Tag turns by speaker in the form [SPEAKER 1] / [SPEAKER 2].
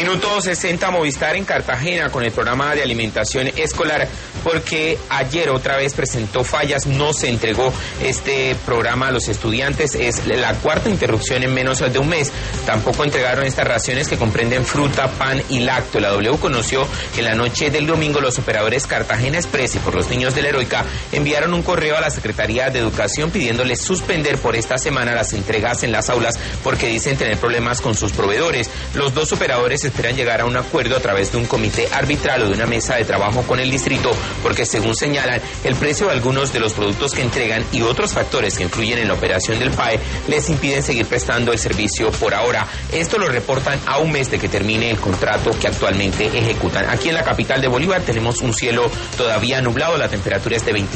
[SPEAKER 1] Minuto 60 Movistar en Cartagena con el programa de alimentación escolar, porque ayer otra vez presentó fallas, no se entregó este programa a los estudiantes, es la cuarta interrupción en menos de un mes. Tampoco entregaron estas raciones que comprenden fruta, pan y lácteo. La W conoció que en la noche del domingo los operadores Cartagena Express y por los niños de la Heroica enviaron un correo a la Secretaría de Educación pidiéndoles suspender por esta semana las entregas en las aulas porque dicen tener problemas con sus proveedores. Los dos operadores esperan llegar a un acuerdo a través de un comité arbitral o de una mesa de trabajo con el distrito, porque según señalan, el precio de algunos de los productos que entregan y otros factores que influyen en la operación del PAE les impiden seguir prestando el servicio por ahora. Esto lo reportan a un mes de que termine el contrato que actualmente ejecutan. Aquí en la capital de Bolívar tenemos un cielo todavía nublado, la temperatura es de 20.